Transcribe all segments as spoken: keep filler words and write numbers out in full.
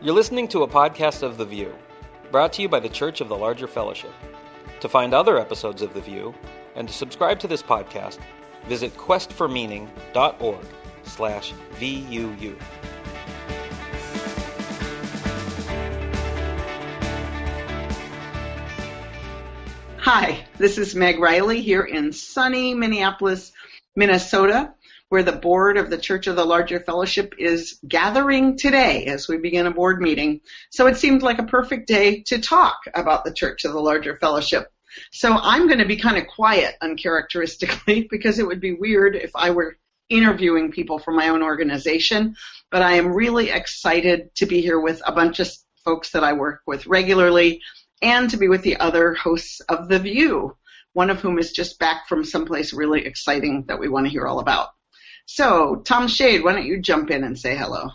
You're listening to a podcast of The View, brought to you by the Church of the Larger Fellowship. To find other episodes of The View, and to subscribe to this podcast, visit questformeaning.org slash VUU. Hi, this is Meg Riley here in sunny Minneapolis, Minnesota, where the board of the Church of the Larger Fellowship is gathering today as we begin a board meeting. So it seemed like a perfect day to talk about the Church of the Larger Fellowship. So I'm going to be kind of quiet uncharacteristically because it would be weird if I were interviewing people from my own organization. But I am really excited to be here with a bunch of folks that I work with regularly and to be with the other hosts of The View, one of whom is just back from someplace really exciting that we want to hear all about. So, Tom Shade, why don't you jump in and say hello?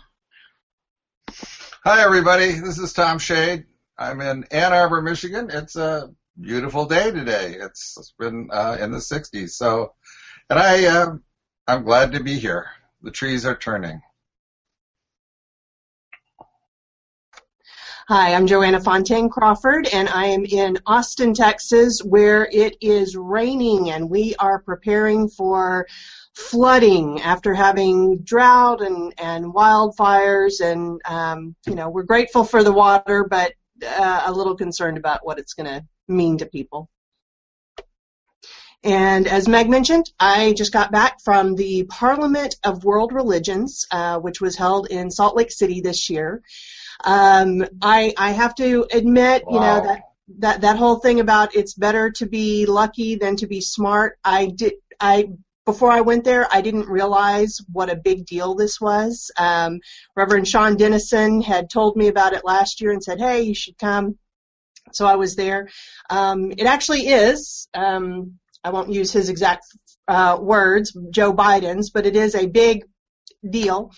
Hi, everybody. This is Tom Shade. I'm in Ann Arbor, Michigan. It's a beautiful day today. It's, it's been uh, in the sixties. So, and I, uh, I'm glad to be here. The trees are turning. Hi, I'm Joanna Fontaine Crawford, and I am in Austin, Texas, where it is raining, and we are preparing for flooding after having drought and, and wildfires, and, um, you know, we're grateful for the water, but uh, a little concerned about what it's going to mean to people. And as Meg mentioned, I just got back from the Parliament of World Religions, uh, which was held in Salt Lake City this year. Um, I, I have to admit, wow. you know, that, that, that whole thing about it's better to be lucky than to be smart. I did, I, before I went there, I didn't realize what a big deal this was. Um, Reverend Sean Dennison had told me about it last year and said, hey, you should come. So I was there. Um, it actually is, um, I won't use his exact, uh, words, Joe Biden's, but it is a big deal.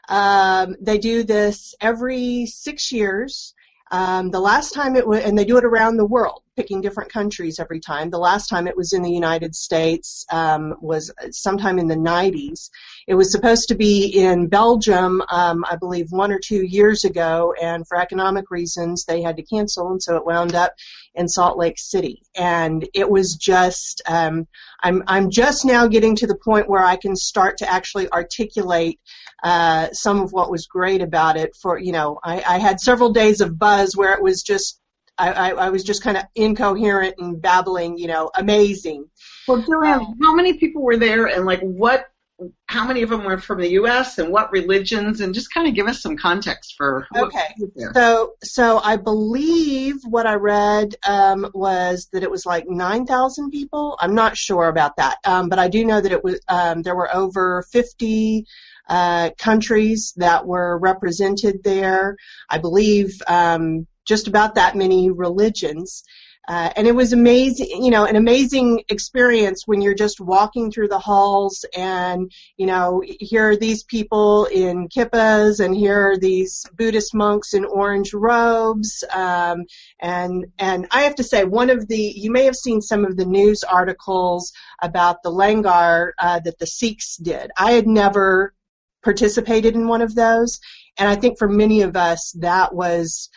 Um, they do this every six years. Um, the last time it was, and they do it around the world, picking different countries every time. The last time it was in the United States um, was sometime in the nineties. It was supposed to be in Belgium, um, I believe, one or two years ago, and for economic reasons, they had to cancel, and so it wound up in Salt Lake City. And it was just, um, I'm, I'm just now getting to the point where I can start to actually articulate uh, some of what was great about it. For, you know, I, I had several days of buzz where it was just, I, I, I was just kind of incoherent and babbling, you know, amazing. Well, Joanne, um, how many people were there, and like what, how many of them were from the U S and what religions, and just kind of give us some context for who okay. was there. So, so I believe what I read um, was that it was like nine thousand people. I'm not sure about that, um, but I do know that it was um, there were over fifty uh, countries that were represented there. I believe um, just about that many religions. Uh, and it was amazing, you know, an amazing experience when you're just walking through the halls and, you know, here are these people in kippas and here are these Buddhist monks in orange robes. Um, and, and I have to say, one of the, you may have seen some of the news articles about the Langar uh, that the Sikhs did. I had never participated in one of those. And I think for many of us, that was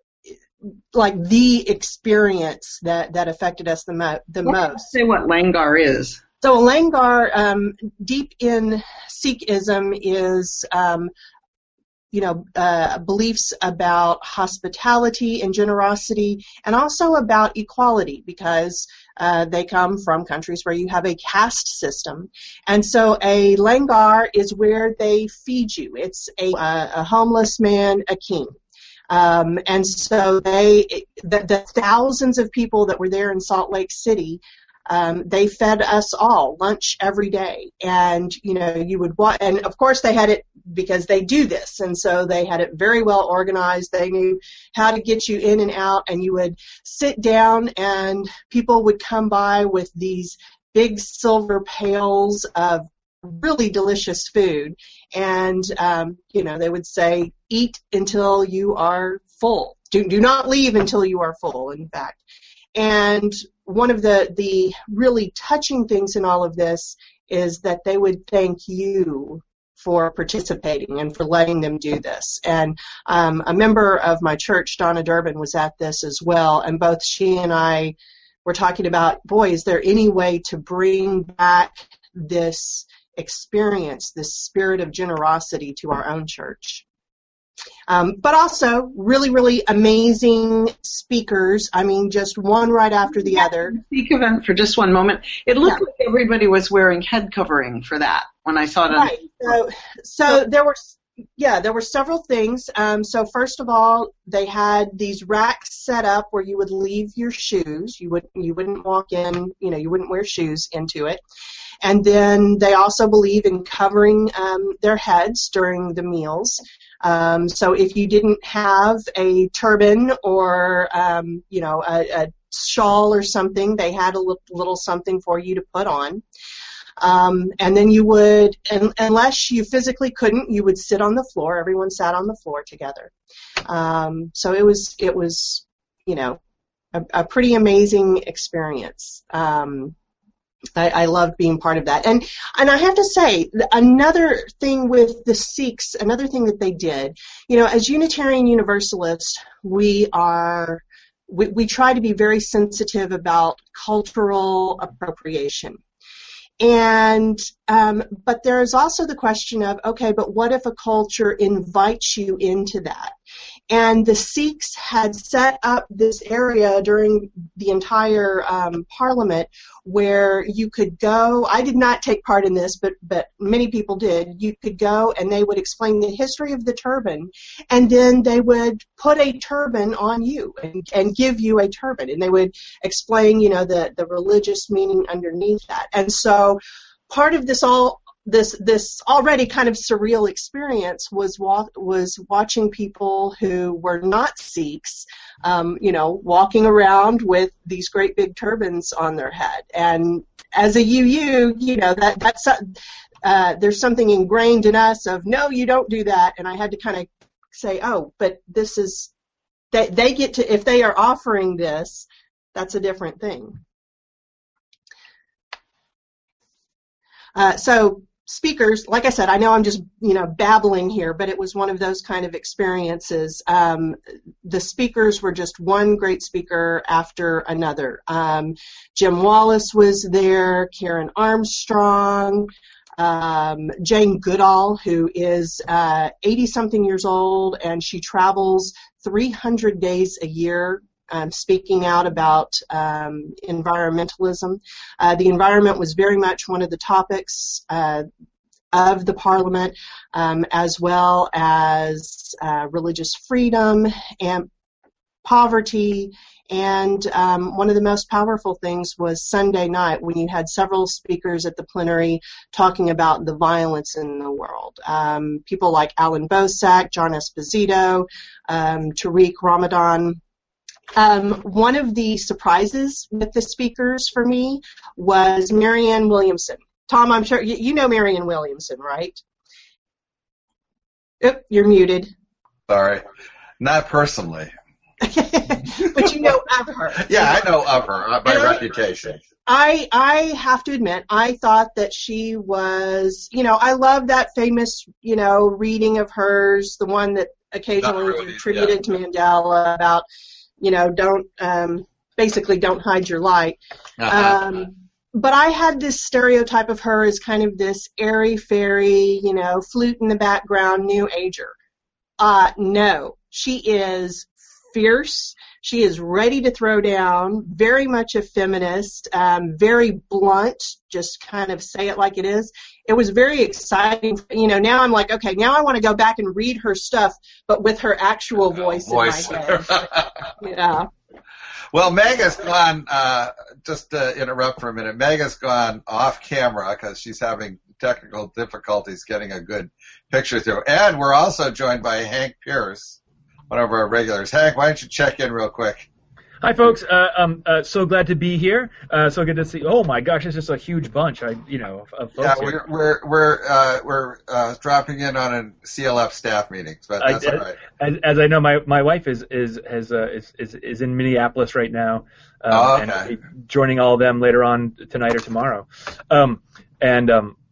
like the experience that, that affected us the, mo- the most. Say what Langar is. So Langar, um, deep in Sikhism is, um, you know, uh, beliefs about hospitality and generosity, and also about equality, because uh, they come from countries where you have a caste system. And so a Langar is where they feed you. It's a, a homeless man, a king. Um, and so they, the, the thousands of people that were there in Salt Lake City, um, they fed us all lunch every day. And, you know, you would watch, and of course they had it because they do this. And so they had it very well organized. They knew how to get you in and out, and you would sit down and people would come by with these big silver pails of really delicious food, and um, you know, they would say, eat until you are full. Do, do not leave until you are full, in fact. And one of the, the really touching things in all of this is that they would thank you for participating and for letting them do this. And um, a member of my church, Donna Durbin, was at this as well, and both she and I were talking about, boy, is there any way to bring back this experience, this spirit of generosity to our own church. Um, but also really, really amazing speakers. I mean, just one right after the other. Speak event for just one moment. It looked Yeah. like everybody was wearing head covering for that when I saw it. Right. On So, so there were, yeah, there were several things. Um, so first of all, they had these racks set up where you would leave your shoes. You would you wouldn't walk in. You know, you wouldn't wear shoes into it. And then they also believe in covering um, their heads during the meals. Um, so if you didn't have a turban or, um, you know, a, a shawl or something, they had a little, little something for you to put on. Um, and then you would, un- unless you physically couldn't, you would sit on the floor. Everyone sat on the floor together. Um, so it was, it was, you know, a, a pretty amazing experience. Um, I, I loved being part of that. And and I have to say, another thing with the Sikhs, another thing that they did, you know, as Unitarian Universalists, we are, we, we try to be very sensitive about cultural appropriation. And, um, but there is also the question of, okay, but what if a culture invites you into that? And the Sikhs had set up this area during the entire um, parliament where you could go. I did not take part in this, but, but many people did. You could go and they would explain the history of the turban, and then they would put a turban on you and, and give you a turban. And they would explain, you know, the, the religious meaning underneath that. And so part of this all This this already kind of surreal experience was wa- was watching people who were not Sikhs, um, you know, walking around with these great big turbans on their head. And as a U U, you know, that that's uh, there's something ingrained in us of no, you don't do that. And I had to kind of say, oh, but this is that they get to, if they are offering this, that's a different thing. Uh, so. Speakers, like I said, I know I'm just, you know, babbling here, but it was one of those kind of experiences. Um, the speakers were just one great speaker after another. Um, Jim Wallace was there, Karen Armstrong, um, Jane Goodall, who is uh, eighty-something years old, and she travels three hundred days a year Um, speaking out about um, environmentalism. Uh, the environment was very much one of the topics uh, of the Parliament, um, as well as uh, religious freedom and poverty. And um, one of the most powerful things was Sunday night when you had several speakers at the plenary talking about the violence in the world. Um, people like Alan Bosak, John Esposito, um, Tariq Ramadan. Um, one of the surprises with the speakers for me was Marianne Williamson. Tom, I'm sure you, you know Marianne Williamson, right? Oop, you're muted. Sorry. Not personally. But you know of her. Yeah, I know of her uh, by And I- reputation. I I have to admit, I thought that she was, you know, I love that famous, you know, reading of hers, the one that occasionally Not is really, attributed to Mandela about, you know, don't, um, basically don't hide your light. Uh-huh. Um, but I had this stereotype of her as kind of this airy-fairy, you know, flute in the background, new ager. Uh, no, she is fierce. She is ready to throw down, very much a feminist, um, very blunt, just kind of say it like it is. It was very exciting. You know, now I'm like, okay, now I want to go back and read her stuff, but with her actual voice, Voice. in my head. Yeah. Well, Meg has gone, uh, just to interrupt for a minute, Meg has gone off camera because she's having technical difficulties getting a good picture through. And we're also joined by Hank Pierce, one of our regulars. Hank, why don't you check in real quick? Hi, folks. Uh, I'm uh, so glad to be here. Uh, so good to see. Oh my gosh, it's just a huge bunch. I, you know, of folks Yeah, here. we're we're we're uh, we're uh, dropping in on a C L F staff meeting, but that's I, all right. As, as I know, my, my wife is is has uh, is, is is in Minneapolis right now, um, Oh, okay. and I'll be joining all of them later on tonight or tomorrow. Um, and um,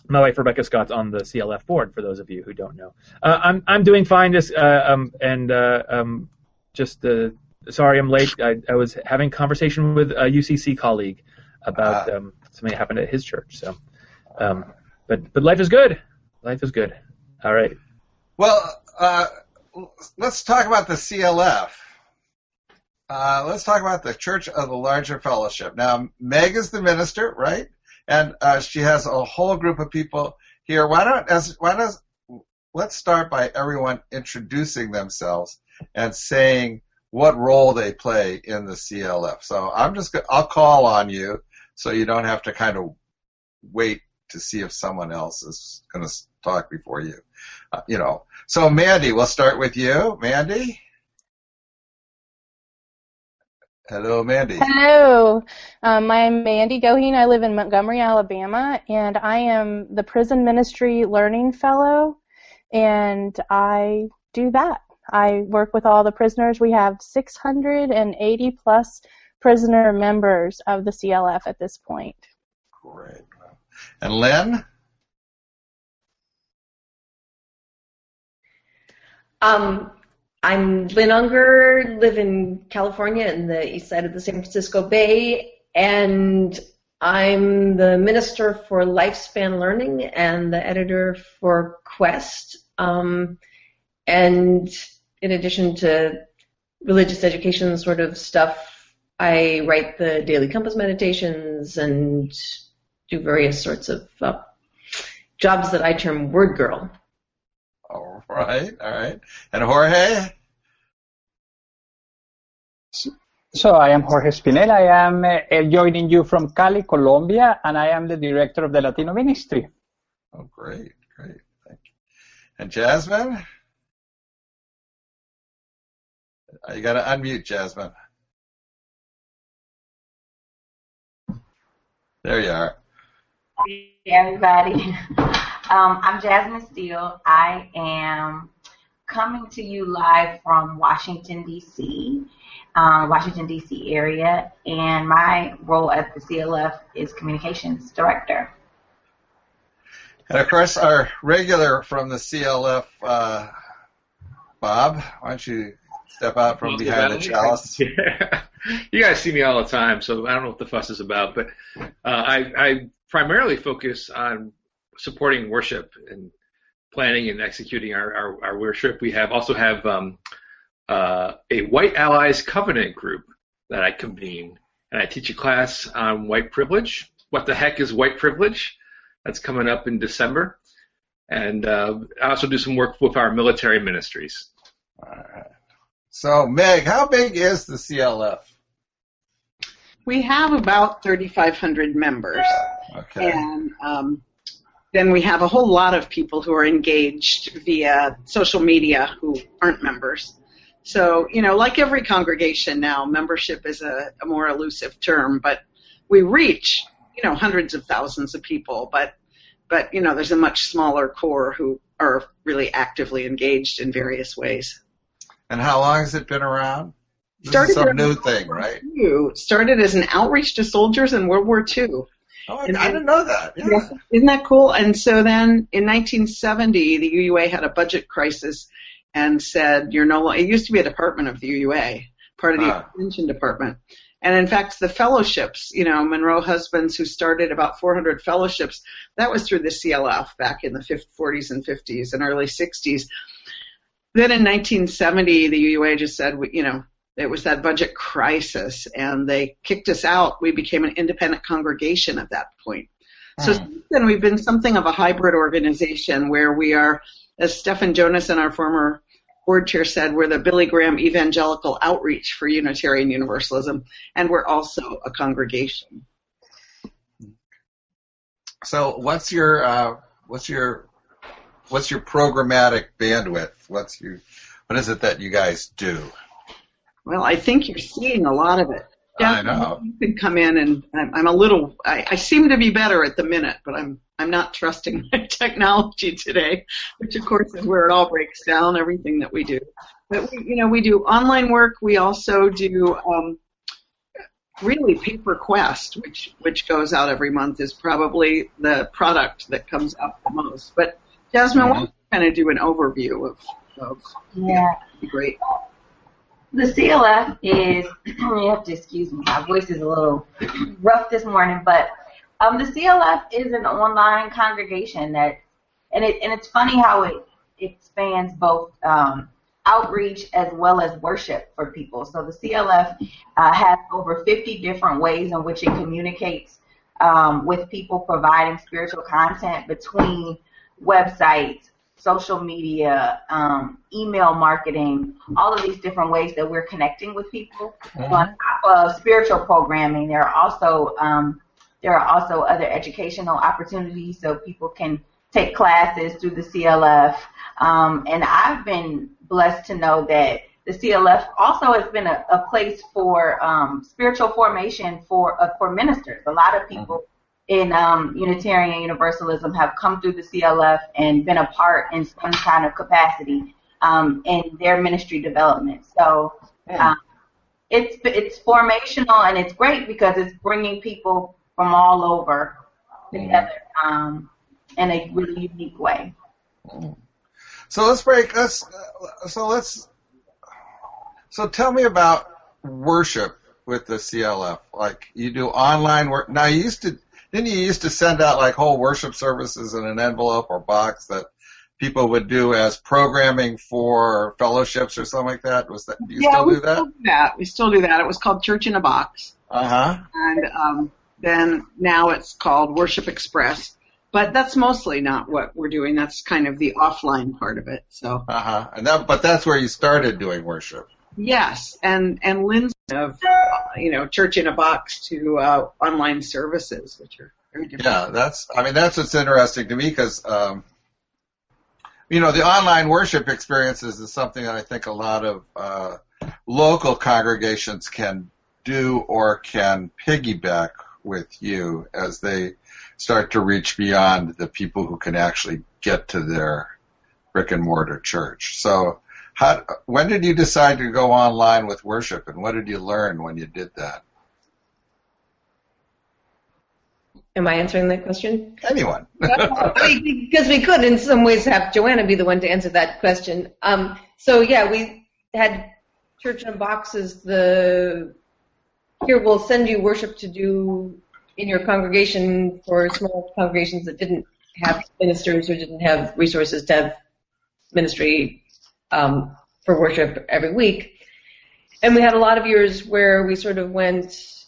my wife Rebecca Scott's on the C L F board. For those of you who don't know, uh, I'm I'm doing fine. Just uh, um and uh, um just uh, sorry I'm late. I, I was having a conversation with a U C C colleague about uh, um, something that happened at his church. So, um, but but life is good. Life is good. All right. Well, uh, let's talk about the C L F. Uh, let's talk about the Church of the Larger Fellowship. Now, Meg is the minister, right? And uh, she has a whole group of people here. Why don't as why does let's start by everyone introducing themselves and saying what role they play in the C L F. So I'm just gonna, I'll call on you, so you don't have to kind of wait to see if someone else is going to talk before you. Uh, you know. So Mandy, we'll start with you. Mandy. Hello, Mandy. Hello. Um, I'm Mandy Goheen. I live in Montgomery, Alabama, and I am the Prison Ministry Learning Fellow, and I do that. I work with all the prisoners. We have six hundred eighty plus prisoner members of the C L F at this point. Great. And Lynn? Um, I'm Lynn Unger, live in California in the east side of the San Francisco Bay, and I'm the Minister for Lifespan Learning and the editor for Quest. Um, and in addition to religious education sort of stuff, I write the Daily Compass Meditations and do various sorts of uh, jobs that I term word girl. All right, all right. And Jorge? So I am Jorge Spinel. I am uh, joining you from Cali, Colombia, and I am the director of the Latino Ministry. Oh, great, great. Thank you. And Jasmine? You got to unmute, Jasmine. There you are. Hey, everybody. Um, I'm Jasmine Steele. I am coming to you live from Washington, D C, um, Washington, D C area, and my role at the C L F is Communications Director. And, of course, our regular from the C L F, uh, Bob, why don't you step out from behind the chalice? Yeah. You guys see me all the time, so I don't know what the fuss is about, but uh, I, I primarily focus on supporting worship and planning and executing our, our, our worship. We have also have um, uh, a White Allies Covenant group that I convene, and I teach a class on white privilege. What the heck is white privilege? That's coming up in December. And uh, I also do some work with our military ministries. All right. So, Meg, how big is the C L F? We have about thirty-five hundred members. Okay. And um, then we have a whole lot of people who are engaged via social media who aren't members. So, you know, like every congregation now, membership is a, a more elusive term, but we reach, you know, hundreds of thousands of people, but, but, you know, there's a much smaller core who are really actively engaged in various ways. And how long has it been around? This Started is some new thing, right? It started as an outreach to soldiers in World War Two. Oh, I, I didn't know that. Yeah. Yeah. Isn't that cool? And so then in nineteen seventy, the U U A had a budget crisis and said, you're no longer, it used to be a department of the U U A, part of the Ah. extension department. And in fact, the fellowships, you know, Monroe Husbands, who started about four hundred fellowships, that was through the C L F back in the forties and fifties and early sixties. Then in nineteen seventy, the U U A just said, you know, it was that budget crisis, and they kicked us out. We became an independent congregation at that point. So Hmm. since then, we've been something of a hybrid organization where we are, as Stephen Jonas and our former board chair said, we're the Billy Graham Evangelical Outreach for Unitarian Universalism, and we're also a congregation. So, what's your uh, what's your what's your programmatic bandwidth? What's your what is it that you guys do? Well, I think you're seeing a lot of it. I know. You could come in, and I'm, I'm a little. I, I seem to be better at the minute, but I'm I'm not trusting my technology today, which of course is where it all breaks down. Everything that we do, but we, you know, we do online work. We also do um, really Paper Quest, which which goes out every month, is probably the product that comes out the most. But Jasmine, why don't you kind of do an overview of, of yeah, that'd be great. The C L F is, you have to excuse me, my voice is a little rough this morning, but um, the C L F is an online congregation that, and it and it's funny how it expands both um, outreach as well as worship for people. So the C L F uh, has over fifty different ways in which it communicates um, with people, providing spiritual content between websites, social media, um, email marketing, all of these different ways that we're connecting with people. Mm-hmm. So on top of spiritual programming, there are also um, there are also other educational opportunities, so people can take classes through the C L F. Um, and I've been blessed to know that the C L F also has been a, a place for um, spiritual formation for uh, for ministers. A lot of people in um, Unitarian Universalism have come through the C L F and been a part in some kind of capacity um, in their ministry development. So um, it's it's formational, and it's great because it's bringing people from all over together um, in a really unique way. So let's break. Let's so let's. So tell me about worship with the C L F. Like you do online work. Now you used to. Didn't you used to send out like whole worship services in an envelope or box that people would do as programming for fellowships or something like that? Was that? Do you yeah, still we do that? Still do that. We still do that. It was called Church in a Box. Uh huh. And um, then now it's called Worship Express. But that's mostly not what we're doing. That's kind of the offline part of it. So. Uh huh. And that, but that's where you started doing worship. Yes, and and Lindsay of you know Church in a Box to uh, online services, which are very different. Yeah, that's. I mean, that's what's interesting to me because um, you know the online worship experiences is something that I think a lot of uh, local congregations can do or can piggyback with you as they start to reach beyond the people who can actually get to their brick and mortar church. So. How, when did you decide to go online with worship, and what did you learn when you did that? Am I answering that question? Anyone. Because we could, in some ways, have Joanna be the one to answer that question. Um, so, yeah, we had Church in a Box as the, here, we'll send you worship to do in your congregation for small congregations that didn't have ministers or didn't have resources to have ministry Um, for worship every week. And we had a lot of years where we sort of went,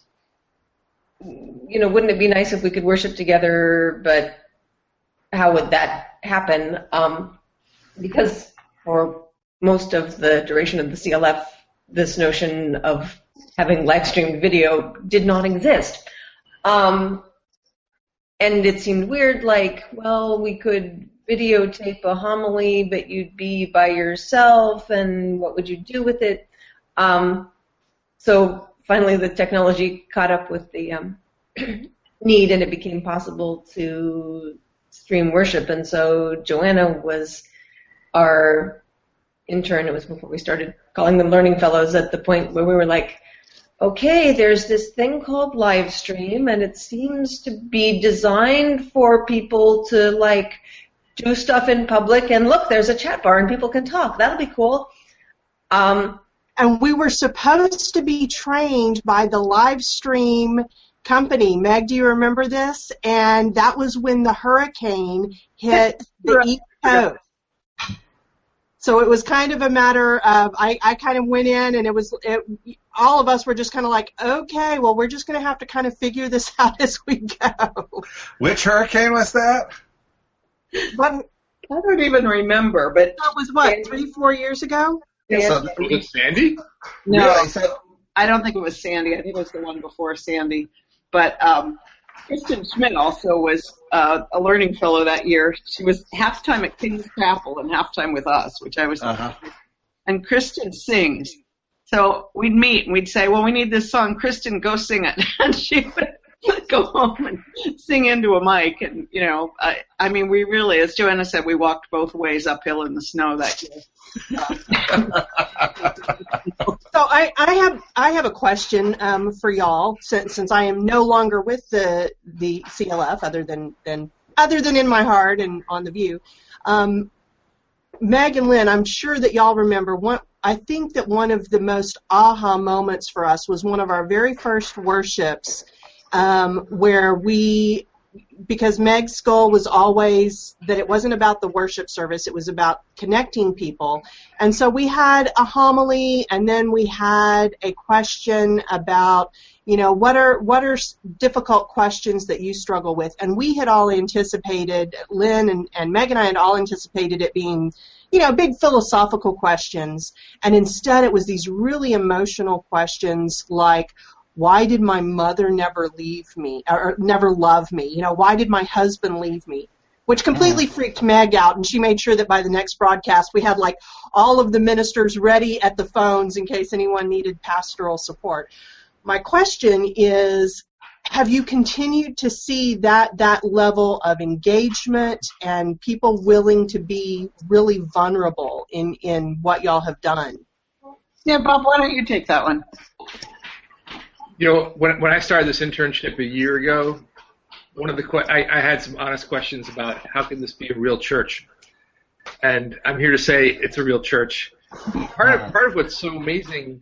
you know, wouldn't it be nice if we could worship together, but how would that happen? Um, because for most of the duration of the C L F, this notion of having live streamed video did not exist. Um, and it seemed weird, like, well, we could videotape a homily, but you'd be by yourself, and what would you do with it? Um, so finally the technology caught up with the um, need, and it became possible to stream worship. And so Joanna was our intern. It was before we started calling them Learning Fellows, at the point where we were like, okay, there's this thing called live stream, and it seems to be designed for people to, like, do stuff in public, and look, there's a chat bar and people can talk. That'll be cool. Um, and we were supposed to be trained by the live stream company. Meg, do you remember this? And that was when the hurricane hit the East Coast. So it was kind of a matter of, I, I kind of went in, and it was, it, all of us were just kind of like, okay, well, we're just going to have to kind of figure this out as we go. Which hurricane was that? But I don't even remember, but that was what, three, four years ago? Yeah, so was it Sandy? No, really? So, I don't think it was Sandy. I think it was the one before Sandy. But um, Kristen Schmidt also was uh, a learning fellow that year. She was half-time at King's Chapel and half-time with us, which I was. Uh-huh. And Kristen sings. So we'd meet and we'd say, well, we need this song. Kristen, go sing it. And she would go home and sing into a mic. And, you know, I, I mean, we really, as Joanna said, we walked both ways uphill in the snow that year. So I, I have I have a question um, for y'all since since I am no longer with the the C L F other than, than other than in my heart and on the View. Um, Meg and Lynn, I'm sure that y'all remember one. I think that one of the most aha moments for us was one of our very first worships um, where we, because Meg's goal was always that it wasn't about the worship service, it was about connecting people. And so we had a homily, and then we had a question about, you know, what are what are difficult questions that you struggle with? And we had all anticipated, Lynn and, and Meg and I had all anticipated it being, you know, big philosophical questions. And instead it was these really emotional questions like, why did my mother never leave me, or never love me? You know, why did my husband leave me? Which completely freaked Meg out, and she made sure that by the next broadcast we had, like, all of the ministers ready at the phones in case anyone needed pastoral support. My question is, have you continued to see that that level of engagement and people willing to be really vulnerable in, in what y'all have done? Yeah, Bob, why don't you take that one? You know, when when I started this internship a year ago, one of the que- I, I had some honest questions about how can this be a real church, and I'm here to say it's a real church. Part of part of what's so amazing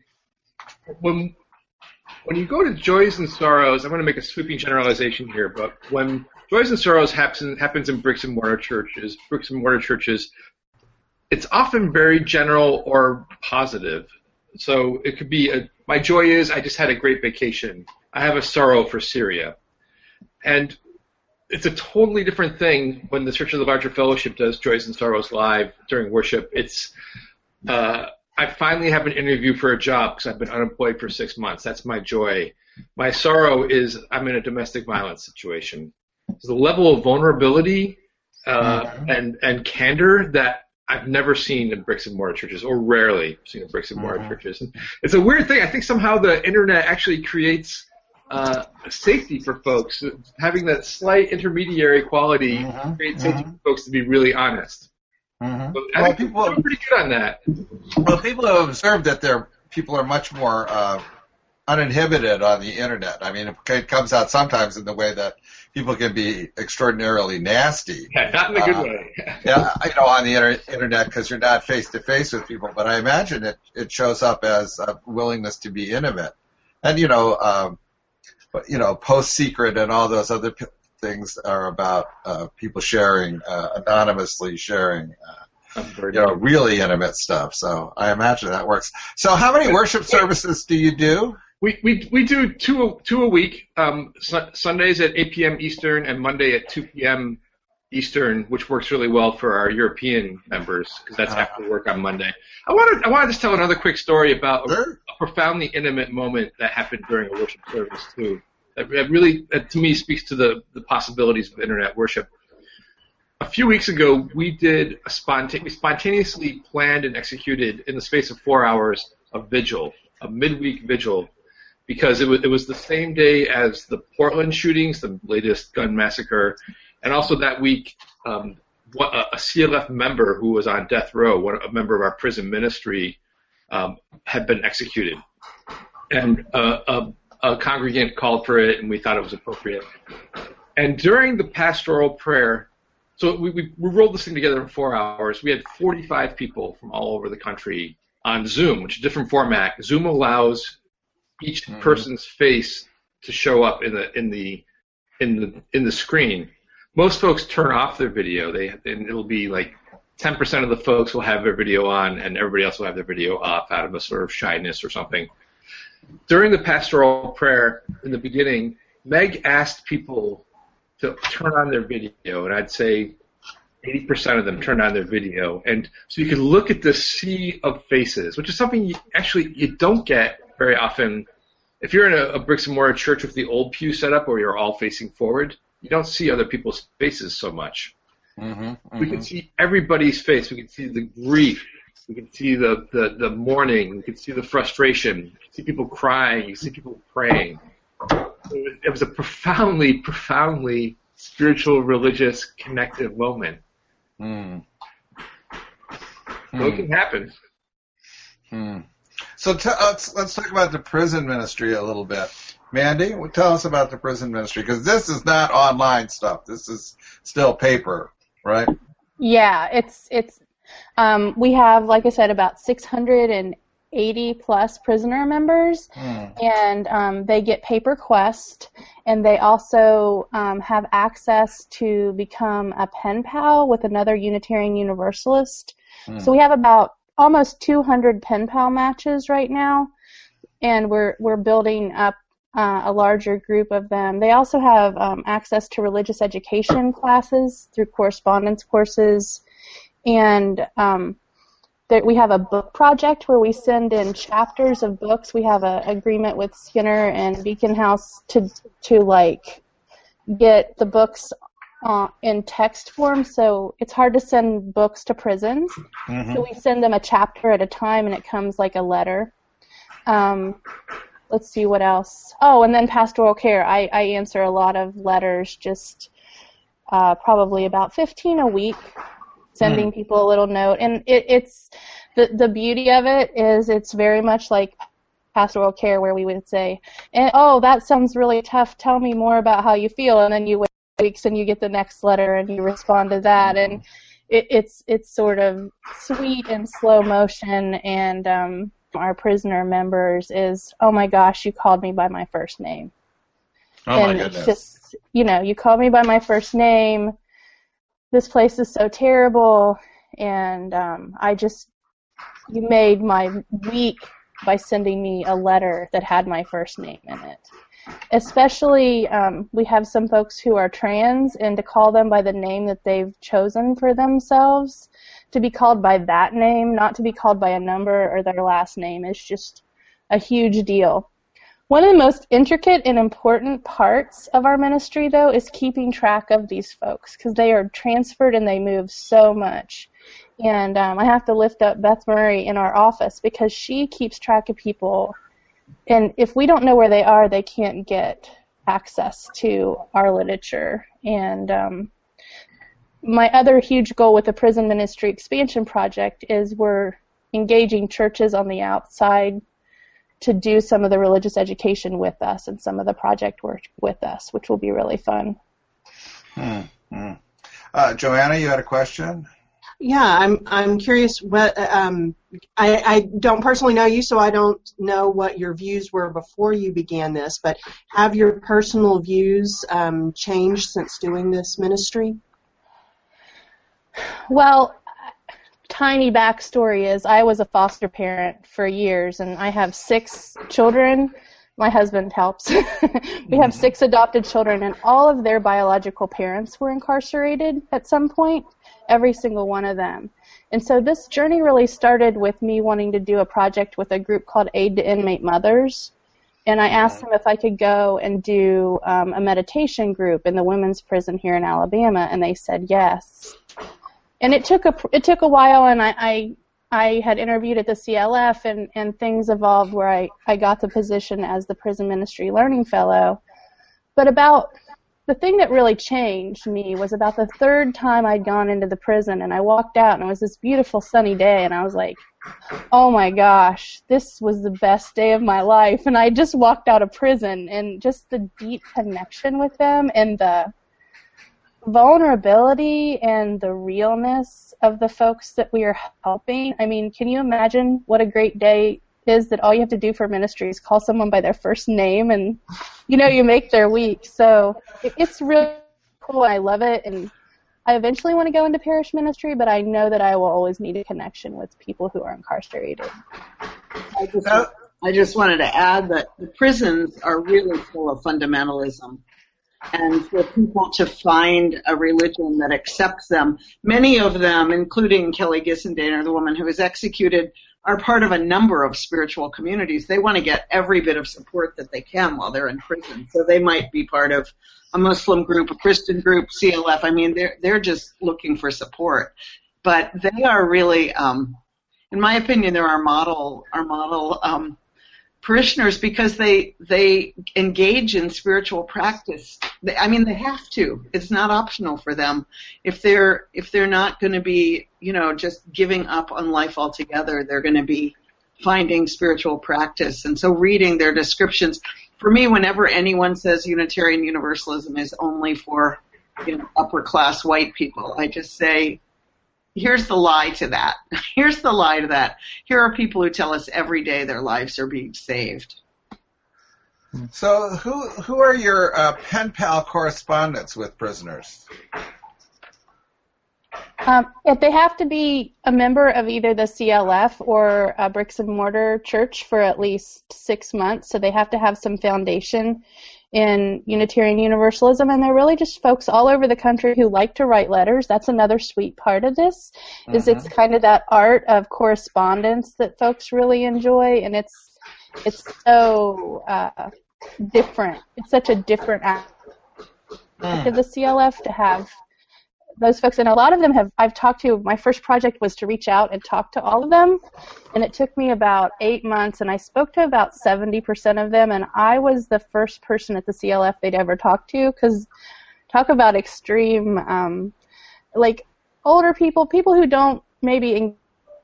when when you go to Joys and Sorrows, I'm going to make a sweeping generalization here, but when Joys and Sorrows happens happens in bricks and mortar churches, bricks and mortar churches, it's often very general or positive. So it could be a, my joy is I just had a great vacation. I have a sorrow for Syria. And it's a totally different thing when the Church of the Larger Fellowship does Joys and Sorrows live during worship. It's uh, I finally have an interview for a job because I've been unemployed for six months. That's my joy. My sorrow is I'm in a domestic violence situation. So the level of vulnerability uh, mm-hmm. and, and candor that I've never seen in bricks and mortar churches, or rarely seen in bricks and mortar mm-hmm. churches. And it's a weird thing. I think somehow the internet actually creates uh, safety for folks. Having that slight intermediary quality mm-hmm. creates mm-hmm. safety for folks to be really honest. Mm-hmm. So I well, think people are pretty good on that. Well, people have observed that they're, people are much more uh, uninhibited on the internet. I mean, it comes out sometimes in the way that people can be extraordinarily nasty. Yeah, not in a good uh, way. yeah, you know, on the inter- internet because you're not face to face with people. But I imagine it it shows up as a willingness to be intimate, and you know, um, you know, Post Secret and all those other p- things are about uh, people sharing uh, anonymously sharing. Uh, you know, really intimate stuff. So I imagine that works. So how many worship services do you do? We we we do two two a week. Um, su- Sundays at eight p.m. Eastern and Monday at two p.m. Eastern, which works really well for our European members because that's uh, after work on Monday. I wanted I wanted to just tell another quick story about a, a profoundly intimate moment that happened during a worship service too. That, that really, that to me, speaks to the the possibilities of internet worship. A few weeks ago, we did a sponta- we spontaneously planned and executed in the space of four hours a vigil, a midweek vigil. Because it was it was the same day as the Portland shootings, the latest gun massacre, and also that week um, a C L F member who was on death row, one, a member of our prison ministry, um, had been executed, and uh, a, a congregant called for it, and we thought it was appropriate. And during the pastoral prayer, so we we, we rolled this thing together in four hours. We had forty-five people from all over the country on Zoom, which is a different format. Zoom allows each mm-hmm. person's face to show up in the in the in the in the screen. Most folks turn off their video. They and it'll be like ten percent of the folks will have their video on, and everybody else will have their video off out of a sort of shyness or something. During the pastoral prayer in the beginning, Meg asked people to turn on their video, and I'd say eighty percent of them turned on their video, and so you could look at this sea of faces, which is something you actually you don't get very often. If you're in a, a bricks and mortar church with the old pew setup where you're all facing forward, you don't see other people's faces so much. Mm-hmm, mm-hmm. We can see everybody's face. We can see the grief. We can see the, the, the mourning. We can see the frustration. You can see people crying. You see people praying. it was a profoundly, profoundly spiritual, religious, connective moment. Hmm. So it can happen. Hmm. So t- let's let's talk about the prison ministry a little bit. Mandy, tell us about the prison ministry, because this is not online stuff. This is still paper, right? Yeah, it's it's. Um, we have, like I said, about six hundred eighty plus prisoner members, mm. and um, they get PaperQuest, and they also um, have access to become a pen pal with another Unitarian Universalist. Mm. So we have about almost two hundred pen pal matches right now, and we're we're building up uh, a larger group of them. They also have um, access to religious education classes through correspondence courses, and um, there, we have a book project where we send in chapters of books. We have an agreement with Skinner and Beacon House to to like get the books Uh, in text form, so it's hard to send books to prisons. Mm-hmm. So we send them a chapter at a time, and it comes like a letter. Um, let's see what else. Oh, and then pastoral care. I, I answer a lot of letters, just uh, probably about fifteen a week, sending mm. people a little note. And it, it's the the beauty of it is it's very much like pastoral care, where we would say, "Oh, that sounds really tough. Tell me more about how you feel," and then you wait weeks and you get the next letter and you respond to that, and it, it's it's sort of sweet and slow motion. And um, our prisoner members is, "Oh my gosh, you called me by my first name." Oh and my goodness. It's just, you know, you called me by my first name. This place is so terrible, and um, I just you made my week by sending me a letter that had my first name in it. Especially, um, we have some folks who are trans, and to call them by the name that they've chosen for themselves, to be called by that name, not to be called by a number or their last name, is just a huge deal. One of the most intricate and important parts of our ministry, though, is keeping track of these folks, because they are transferred and they move so much. And um, I have to lift up Beth Murray in our office, because she keeps track of people. And if we don't know where they are, they can't get access to our literature. And um, my other huge goal with the Prison Ministry Expansion Project is we're engaging churches on the outside to do some of the religious education with us and some of the project work with us, which will be really fun. Hmm, hmm. Uh, Joanna, you had a question? Yeah, I'm I'm curious what um I, I don't personally know you, so I don't know what your views were before you began this, but have your personal views um, changed since doing this ministry? Well, tiny backstory is I was a foster parent for years, and I have six children. My husband helps. We have six adopted children, and all of their biological parents were incarcerated at some point, every single one of them. And so this journey really started with me wanting to do a project with a group called Aid to Inmate Mothers. And I asked them if I could go and do um, a meditation group in the women's prison here in Alabama, and they said yes. And it took a it took a while, and I I, I had interviewed at the C L F, and, and things evolved where I, I got the position as the Prison Ministry Learning Fellow. But about the thing that really changed me was about the third time I'd gone into the prison, and I walked out, and it was this beautiful sunny day, and I was like, oh my gosh, this was the best day of my life. And I just walked out of prison, and just the deep connection with them and the vulnerability and the realness of the folks that we are helping. I mean, can you imagine what a great day is that all you have to do for ministry is call someone by their first name, and, you know, you make their week. So it, it's really cool, and I love it. And I eventually want to go into parish ministry, but I know that I will always need a connection with people who are incarcerated. I just, I just wanted to add that the prisons are really full of fundamentalism. And for people to find a religion that accepts them, many of them, including Kelly Gissendaner, the woman who was executed, are part of a number of spiritual communities. They want to get every bit of support that they can while they're in prison. So they might be part of a Muslim group, a Christian group, C L F. I mean, they're they're just looking for support. But they are really, um, in my opinion, they're our model our model um, parishioners because they they engage in spiritual practice. They, I mean, they have to. It's not optional for them. If they're if they're not going to be, you know, just giving up on life altogether, they're going to be finding spiritual practice. And so reading their descriptions, for me, whenever anyone says Unitarian Universalism is only for, you know, upper class white people, I just say, here's the lie to that. Here's the lie to that. Here are people who tell us every day their lives are being saved. So who who are your uh, pen pal correspondents with prisoners? Um, if they have to be a member of either the C L F or a bricks and mortar church for at least six months, so they have to have some foundation in Unitarian Universalism, and they're really just folks all over the country who like to write letters. That's another sweet part of this, mm-hmm. is it's kind of that art of correspondence that folks really enjoy, and it's it's so uh, different. It's such a different aspect mm. of the C L F to have those folks, and a lot of them have I've talked to. My first project was to reach out and talk to all of them, and it took me about eight months, and I spoke to about seventy percent of them, and I was the first person at the C L F they'd ever talk to, because talk about extreme, um, like older people, people who don't maybe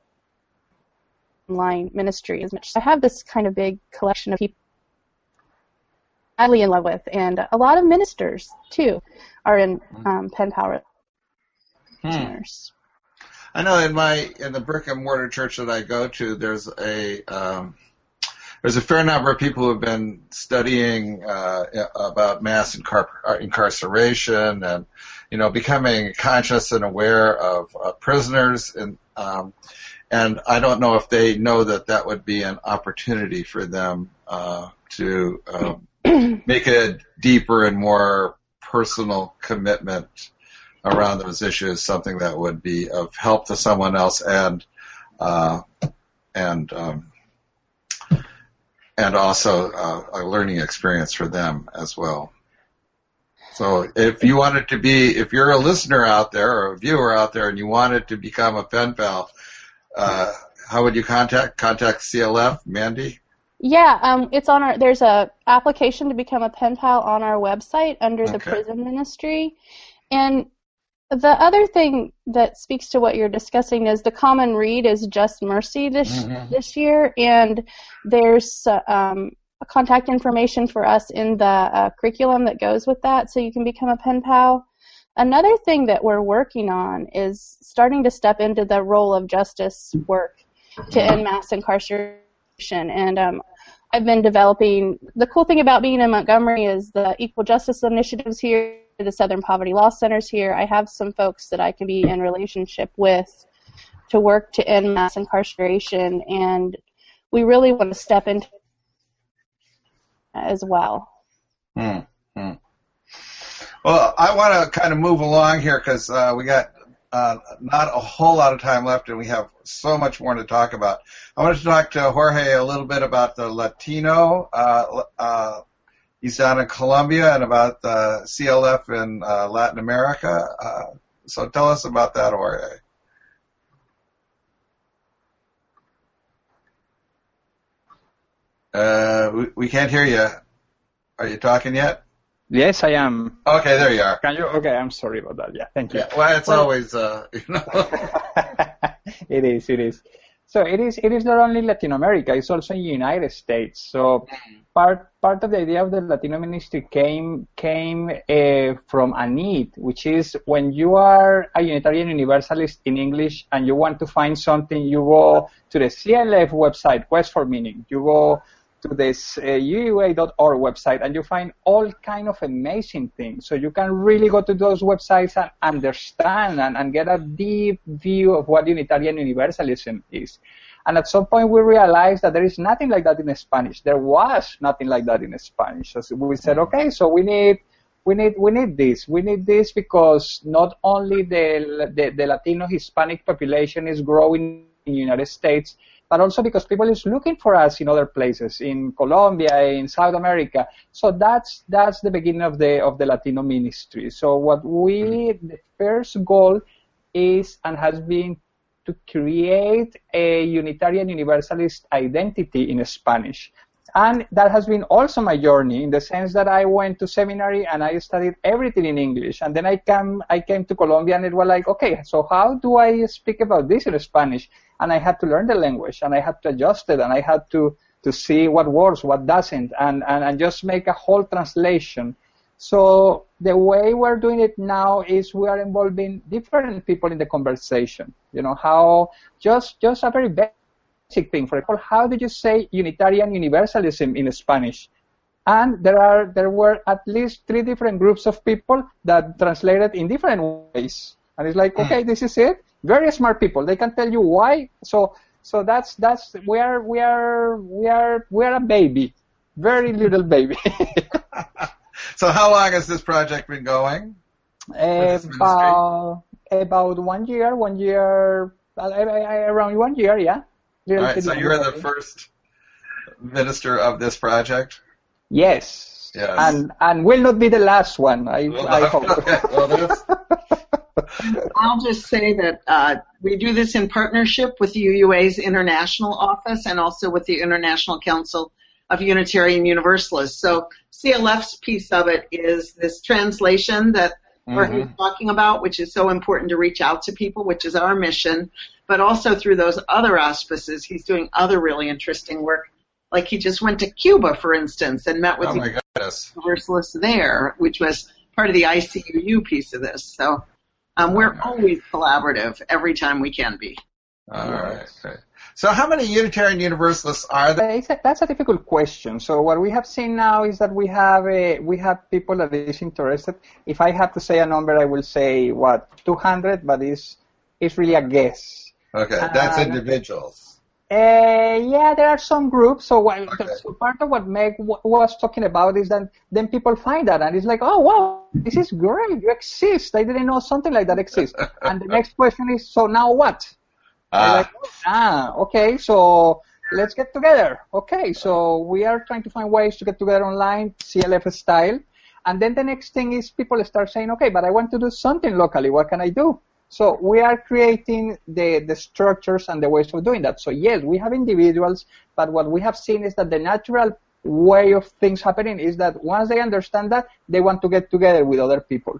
online ministry as much. I have this kind of big collection of people I'm madly in love with, and a lot of ministers, too, are in um, pen pal. Hmm. I know in my in the brick and mortar church that I go to, there's a um, there's a fair number of people who have been studying uh, about mass incar- incarceration and you know becoming conscious and aware of uh, prisoners, and um, and I don't know if they know that that would be an opportunity for them uh, to um, make a deeper and more personal commitment around those issues, something that would be of help to someone else and uh, and um, and also uh, a learning experience for them as well. So if you wanted to be, if you're a listener out there or a viewer out there and you wanted to become a pen pal, uh, how would you contact contact C L F, Mandy? Yeah, um, it's on our. There's a application to become a pen pal on our website under the Okay. prison ministry, and the other thing that speaks to what you're discussing is the common read is Just Mercy this Mhm. this year, and there's uh, um, contact information for us in the uh, curriculum that goes with that, so you can become a pen pal. Another thing that we're working on is starting to step into the role of justice work to end mass incarceration, and um, I've been developing. The cool thing about being in Montgomery is the equal justice initiatives here, the Southern Poverty Law Centers here. I have some folks that I can be in relationship with to work to end mass incarceration, and we really want to step into as well. Hmm. Hmm. Well, I want to kind of move along here because uh, we got uh, not a whole lot of time left, and we have so much more to talk about. I wanted to talk to Jorge a little bit about the Latino. Uh, uh, He's down in Colombia, and about the C L F in uh, Latin America. Uh, so tell us about that, Jorge. Uh, we, we can't hear you. Are you talking yet? Yes, I am. Okay, there you are. Can you? Okay, I'm sorry about that. Yeah, thank you. Yeah, well, it's Well- always, uh, you know. It is, it is. So it is, it is not only Latin America, it's also in the United States. So part part of the idea of the Latino ministry came came uh, from a need, which is when you are a Unitarian Universalist in English and you want to find something, you go to the C L F website, Quest for Meaning. You go to this uh, U U A dot org website and you find all kind of amazing things. So you can really go to those websites and understand and, and get a deep view of what Unitarian Universalism is. And at some point we realized that there is nothing like that in Spanish. There was nothing like that in Spanish. So we said, okay, so we need we need we need this. We need this because not only the the, the Latino Hispanic population is growing in the United States, but also because people is looking for us in other places, in Colombia, in South America. So that's that's the beginning of the of the Latino ministry. So what we the first goal is and has been to create a Unitarian Universalist identity in Spanish. and that has been also my journey in the sense that I went to seminary and I studied everything in English, and then I came I came to Colombia and it was like, okay, so how do I speak about this in Spanish? And I had to learn the language and I had to adjust it and I had to to see what works, what doesn't, and and, and just make a whole translation. So the way we're doing it now is we are involving different people in the conversation. You know, how just just a very basic thing. For example, how do you say Unitarian Universalism in Spanish? And there are there were at least three different groups of people that translated in different ways. And it's like, okay, this is it. Very smart people. They can tell you why. So so that's that's we are we are we are we are a baby, very little baby. So how long has this project been going? About about one year, one year, around one year, yeah. All right, so you're the first minister of this project? Yes. Yes. And and will not be the last one, I, well, I hope. Okay. Well, that's... I'll just say that uh, we do this in partnership with U U A's International Office and also with the International Council of Unitarian Universalists. So C L F's piece of it is this translation that Mm-hmm. we're talking about, which is so important to reach out to people, which is our mission, but also through those other auspices, he's doing other really interesting work. Like he just went to Cuba, for instance, and met with oh the my goodness. Universalists there, which was part of the I C U U piece of this. So um, we're always collaborative every time we can be. All right. Okay. So how many Unitarian Universalists are there? That's a difficult question. So what we have seen now is that we have a, we have people that is interested. If I have to say a number, I will say, what, two hundred, but it's, it's really a guess. Okay, that's uh, individuals. Uh, yeah, there are some groups. So, what, okay. so part of what Meg w- was talking about is that then people find that and it's like, oh, wow, this is great. You exist. I didn't know something like that exists. And the next question is, so now what? Ah. Like, ah, okay, so let's get together. Okay, so we are trying to find ways to get together online, C L F style. And then the next thing is people start saying, okay, but I want to do something locally. What can I do? So we are creating the, the structures and the ways of doing that. So yes, we have individuals, but what we have seen is that the natural way of things happening is that once they understand that, they want to get together with other people.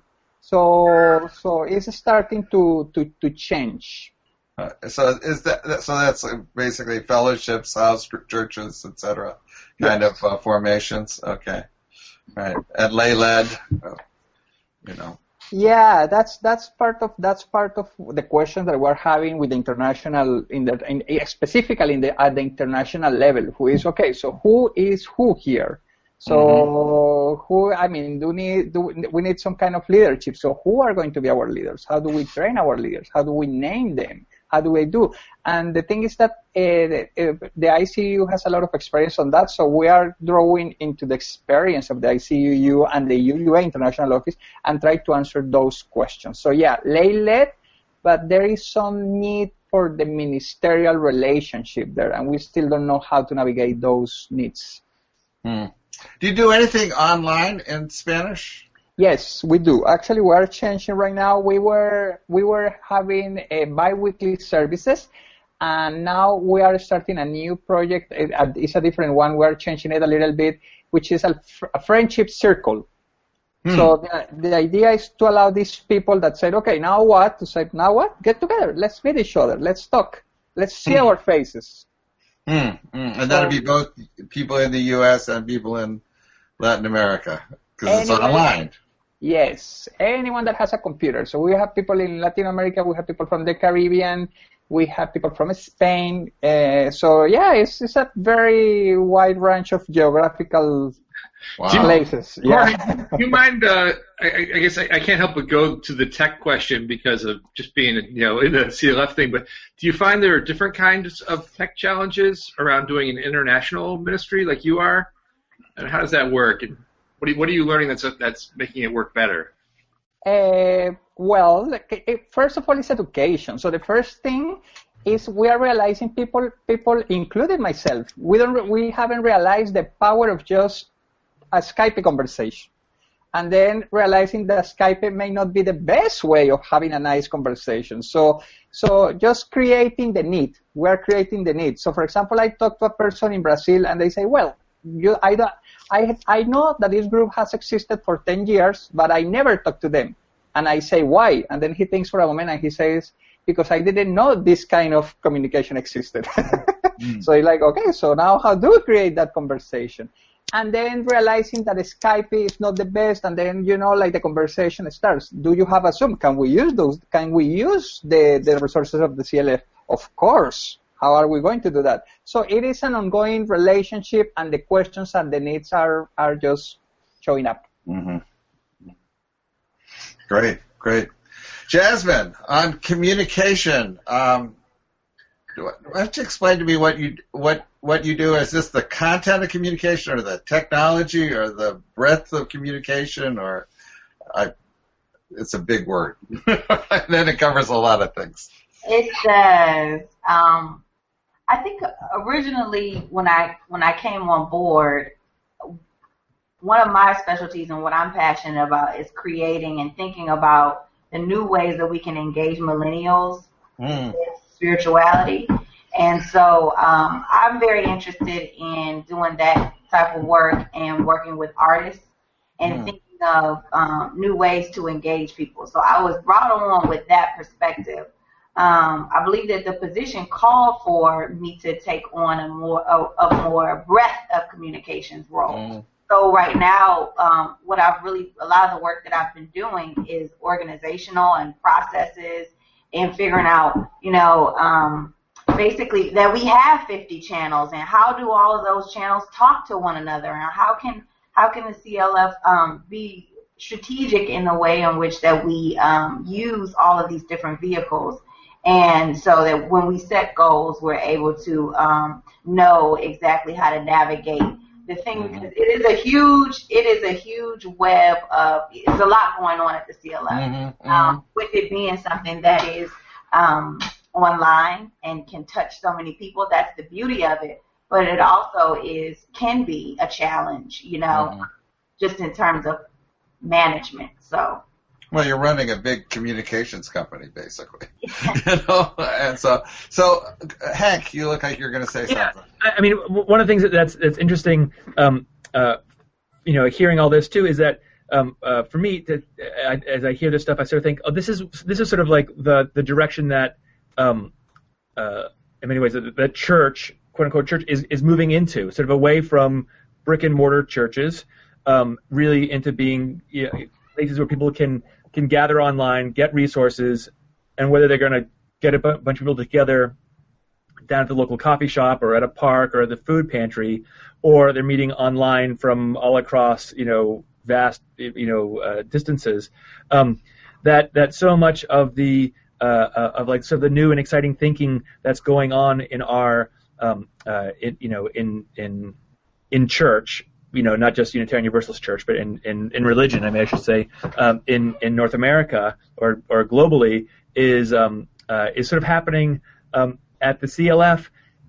So so it's starting to, to, to change. Uh, so is that so? That's basically fellowships, house churches, et cetera, kind yes. of uh, formations. Okay, right, and lay led, uh, you know. Yeah, that's that's part of that's part of the question that we're having with the international in the in, specifically in the at the international level. Who is okay? So who is who here? So mm-hmm. who? I mean, do we need do we need some kind of leadership? So who are going to be our leaders? How do we train our leaders? How do we name them? How do we do? And the thing is that uh, the, uh, the I C U U has a lot of experience on that, so we are drawing into the experience of the I C U U and the U U A International Office and try to answer those questions. So yeah, lay-led, but there is some need for the ministerial relationship there, and we still don't know how to navigate those needs. Hmm. Do you do anything online in Spanish? Yes, we do. Actually, we are changing right now. We were we were having a bi-weekly services, and now we are starting a new project. It, it's a different one. We are changing it a little bit, which is a, a friendship circle. Hmm. So the, the idea is to allow these people that said, okay, now what? To say, now what? Get together. Let's meet each other. Let's talk. Let's see hmm. our faces. Hmm. Hmm. And that'll be both people in the U S and people in Latin America, because it's online. Yes, anyone that has a computer. So we have people in Latin America, we have people from the Caribbean, we have people from Spain. Uh, so yeah, it's, it's a very wide range of geographical wow. places. Yeah. Do you mind? Uh, I, I guess I, I can't help but go to the tech question because of just being, you know, in the C L F thing. But do you find there are different kinds of tech challenges around doing an international ministry like you are? And how does that work? And What are, you, what are you learning that's that's making it work better? Uh, well, first of all, it's education. So the first thing is we are realizing people, people, including myself, we don't, we haven't realized the power of just a Skype conversation, and then realizing that Skype may not be the best way of having a nice conversation. So, so just creating the need. We are creating the need. So, for example, I talk to a person in Brazil, and they say, well, you, I, don't, I, I know that this group has existed for ten years, but I never talk to them. And I say, why? And then he thinks for a moment and he says, because I didn't know this kind of communication existed. mm. So he's like, okay, so now how do we create that conversation? And then realizing that Skype is not the best, and then, you know, like the conversation starts. Do you have a Zoom? Can we use those? Can we use the, the resources of the C L F? Of course. How are we going to do that? So it is an ongoing relationship, and the questions and the needs are, are just showing up. Mm-hmm. Great, great. Jasmine, on communication, um, why don't you explain to me what you what what you do? Is this the content of communication, or the technology, or the breadth of communication, or I, it's a big word, and then it covers a lot of things. It does. Um, I think originally when I when I came on board, one of my specialties and what I'm passionate about is creating and thinking about the new ways that we can engage millennials mm. with spirituality. And so um, I'm very interested in doing that type of work and working with artists and mm. thinking of um, new ways to engage people. So I was brought on with that perspective. Um, I believe that the position called for me to take on a more a, a more breadth of communications role. Mm. So right now, um, what I've really, a lot of the work that I've been doing is organizational and processes and figuring out, you know, um, basically that we have fifty channels, and how do all of those channels talk to one another, and how can how can the C L F um, be strategic in the way in which that we um, use all of these different vehicles, and so that when we set goals, we're able to um, know exactly how to navigate the thing, because it is a huge, it is a huge web of, there's a lot going on at the C L F, mm-hmm, mm-hmm. Um, with it being something that is um, online and can touch so many people. That's the beauty of it, but it also is, can be a challenge, you know, mm-hmm. just in terms of management, so. Well, you're running a big communications company, basically. you know, and so, so Hank, you look like you're going to say yeah, something. I mean, one of the things that that's that's interesting, um, uh, you know, hearing all this too, is that um, uh, for me, to, I, as I hear this stuff, I sort of think, oh, this is this is sort of like the the direction that, um, uh, in many ways, the, the church, quote unquote, church is is moving into, sort of away from brick and mortar churches, um, really into being, you know, places where people can. can gather online, get resources, and whether they're going to get a b- bunch of people together down at the local coffee shop or at a park or at the food pantry, or they're meeting online from all across, you know, vast, you know, uh, distances, um, that that so much of the uh, uh, of like sort of the new and exciting thinking that's going on in our, um, uh, in, you know, in in in church. You know, not just Unitarian Universalist Church, but in, in, in religion, I mean, I should say, um, in, in North America or, or globally, is um, uh, is sort of happening um, at the C L F.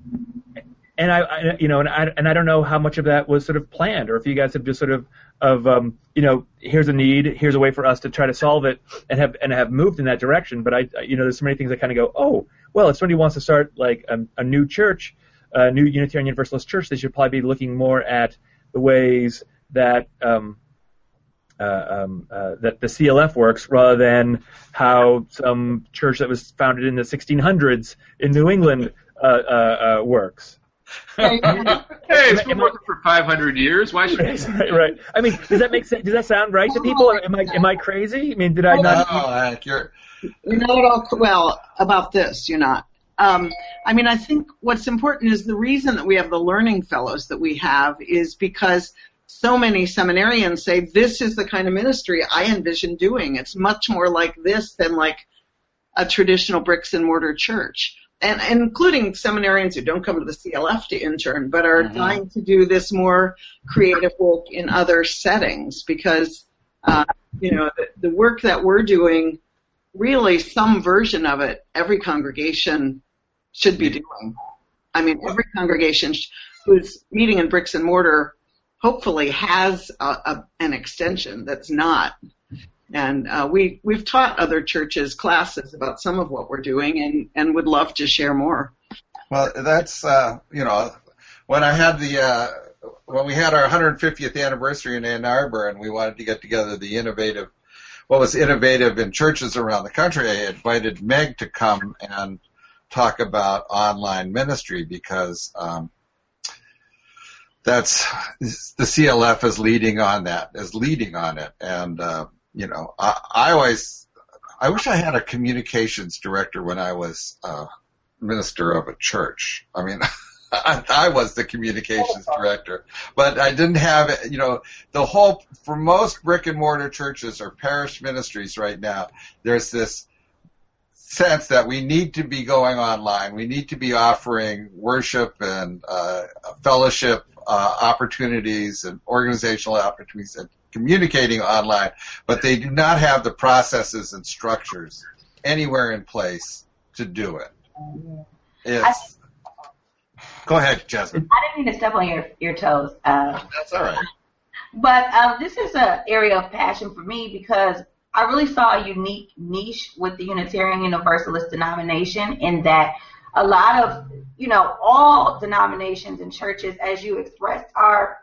And I, I, you know, and I, and I don't know how much of that was sort of planned, or if you guys have just sort of, of um, you know, here's a need, here's a way for us to try to solve it, and have and have moved in that direction. But I, you know, there's so many things that kind of go, oh, well, if somebody wants to start like a, a new church, a new Unitarian Universalist church, they should probably be looking more at the ways that um, uh, um, uh, that the C L F works, rather than how some church that was founded in the sixteen hundreds in New England uh, uh, uh, works. Hey, it's been working for five hundred years. Why should right, right, right. I mean, does that make sense? Does that sound right to people? Am I am I crazy? I mean, did I not? No, Hank, you're. You're not at all well about this. You're not. Um, I mean, I think what's important is the reason that we have the learning fellows that we have is because so many seminarians say this is the kind of ministry I envision doing. It's much more like this than like a traditional bricks and mortar church. And, and including seminarians who don't come to the C L F to intern, but are mm-hmm. dying to do this more creative work in other settings because, uh, you know, the, the work that we're doing, really some version of it, every congregation should be doing. I mean, every congregation who's meeting in bricks and mortar hopefully has a, a, an extension that's not. And uh, we, we've taught other churches classes about some of what we're doing and, and would love to share more. Well, that's, uh, you know, when I had the uh, when we had our one hundred fiftieth anniversary in Ann Arbor, and we wanted to get together the innovative, what was innovative in churches around the country, I invited Meg to come and talk about online ministry because um, that's the C L F is leading on that, is leading on it, and uh, you know, I, I always, I wish I had a communications director when I was uh, minister of a church. I mean, I, I was the communications director, but I didn't have it. You know, the whole, for most brick and mortar churches or parish ministries right now, there's this sense that we need to be going online. We need to be offering worship and uh, fellowship uh, opportunities and organizational opportunities and communicating online, but they do not have the processes and structures anywhere in place to do it. It's, go ahead, Jasmine. I didn't mean to step on your, your toes. Uh, That's all right. But um, this is an area of passion for me because I really saw a unique niche with the Unitarian Universalist denomination in that a lot of, you know, all denominations and churches, as you expressed, are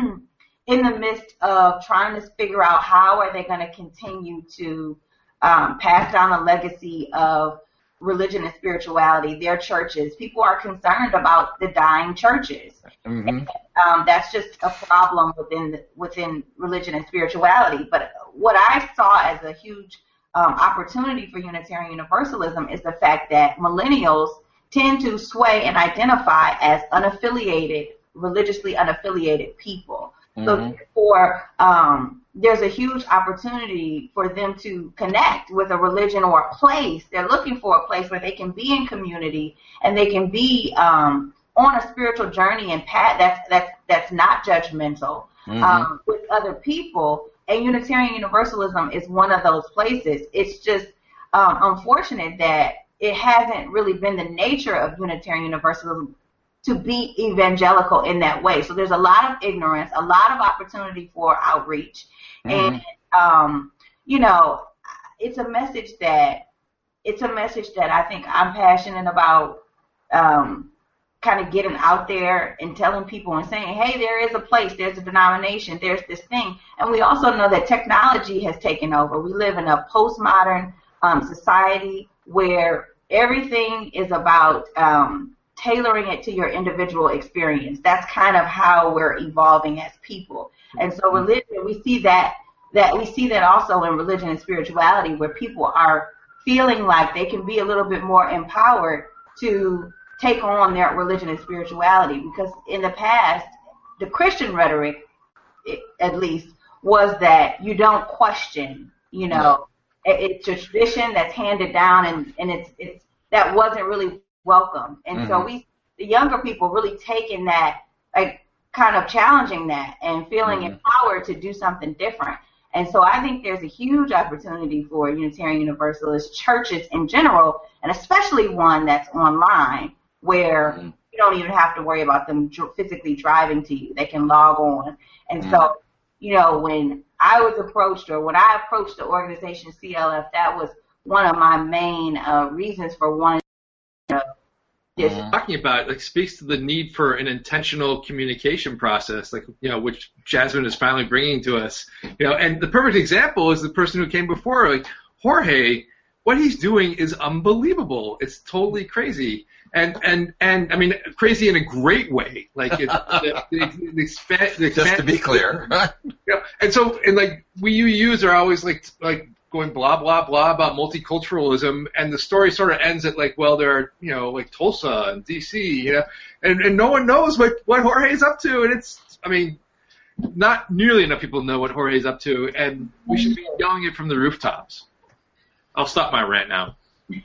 in the midst of trying to figure out how are they going to continue to um, pass down a legacy of religion and spirituality, their churches. People are concerned about the dying churches. Mm-hmm. And, um, that's just a problem within the, within religion and spirituality. But what I saw as a huge um, opportunity for Unitarian Universalism is the fact that millennials tend to sway and identify as unaffiliated, religiously unaffiliated people. Mm-hmm. So therefore, um, there's a huge opportunity for them to connect with a religion or a place. They're looking for a place where they can be in community and they can be um, on a spiritual journey and path that's that's that's not judgmental mm-hmm. um, with other people. And Unitarian Universalism is one of those places. It's just um, unfortunate that it hasn't really been the nature of Unitarian Universalism to be evangelical in that way. So there's a lot of ignorance, a lot of opportunity for outreach. Mm-hmm. And, um, you know, it's a message that, it's a message that I think I'm passionate about, um, kind of getting out there and telling people and saying, hey, there is a place, there's a denomination, there's this thing. And we also know that technology has taken over. We live in a postmodern um, society where everything is about um, tailoring it to your individual experience. That's kind of how we're evolving as people. And so religion, we see that, that we see that also in religion and spirituality, where people are feeling like they can be a little bit more empowered to take on their religion and spirituality. Because in the past, the Christian rhetoric, at least, was that you don't question, you know, it's a tradition that's handed down, and, and it's, it's, that wasn't really welcome. And mm-hmm. so we, the younger people, really taking that, like, kind of challenging that and feeling mm-hmm. empowered to do something different. And so I think there's a huge opportunity for Unitarian Universalist churches in general, and especially one that's online, where mm-hmm. you don't even have to worry about them physically driving to you. They can log on. And mm-hmm. so, you know, when I was approached, or when I approached the organization C L F, that was one of my main uh, reasons for wanting to Yes. Talking about, like, speaks to the need for an intentional communication process, like, you know, which Jasmine is finally bringing to us. You know, and the perfect example is the person who came before, like Jorge. What he's doing is unbelievable. It's totally crazy, and and and I mean, crazy in a great way. Like, it, the, the, the expand, the expand, just to be clear. You know, and so, and like we U Us are always like like. going blah, blah, blah about multiculturalism, and the story sort of ends at, like, well, there are, you know, like Tulsa and D C, you know, and, and no one knows what, what Jorge's up to, and it's, I mean, not nearly enough people know what Jorge's up to, and we should be yelling it from the rooftops. I'll stop my rant now.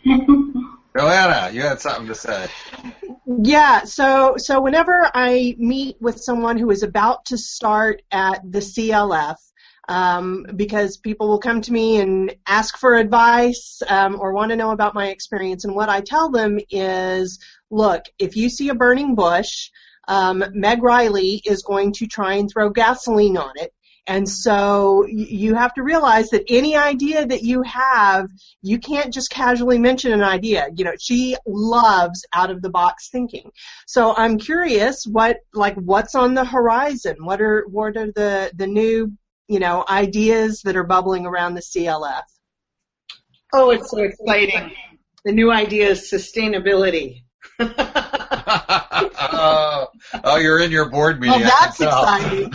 Joanna, you had something to say. Yeah, so so whenever I meet with someone who is about to start at the C L F, Um, because people will come to me and ask for advice um, or want to know about my experience. And what I tell them is, look, if you see a burning bush, um, Meg Riley is going to try and throw gasoline on it. And so you have to realize that any idea that you have, you can't just casually mention an idea. You know, she loves out-of-the-box thinking. So I'm curious, what like what's on the horizon? What are what are the the new you know ideas that are bubbling around the C L F? Oh, it's so exciting! The new idea is sustainability. oh, oh, you're in your board meeting. Well, that's exciting.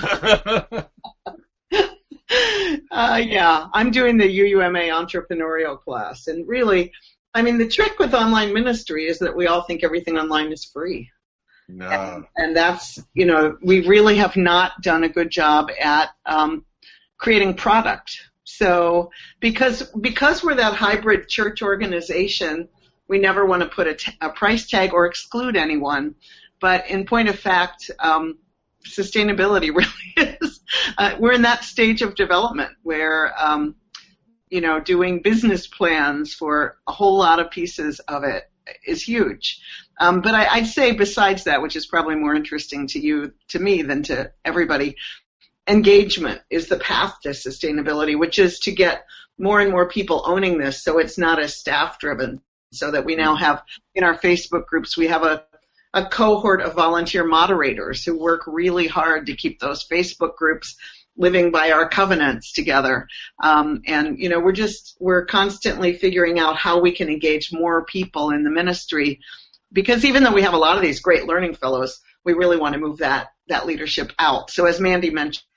uh, yeah, I'm doing the U U M A entrepreneurial class, and really, I mean, the trick with online ministry is that we all think everything online is free. No. And, and that's, you know, we really have not done a good job at um, creating product. So because because we're that hybrid church organization, we never want to put a, t- a price tag or exclude anyone. But in point of fact, um, sustainability really is. Uh, we're in that stage of development where, um, you know, doing business plans for a whole lot of pieces of it is huge. Um, but I, I'd say besides that, which is probably more interesting to you, to me, than to everybody, engagement is the path to sustainability, which is to get more and more people owning this so it's not as staff-driven. So that we now have in our Facebook groups, we have a, a cohort of volunteer moderators who work really hard to keep those Facebook groups living by our covenants together. Um, and, you know, we're just, we're constantly figuring out how we can engage more people in the ministry, because even though we have a lot of these great learning fellows, we really want to move that, that leadership out. So as Mandy mentioned,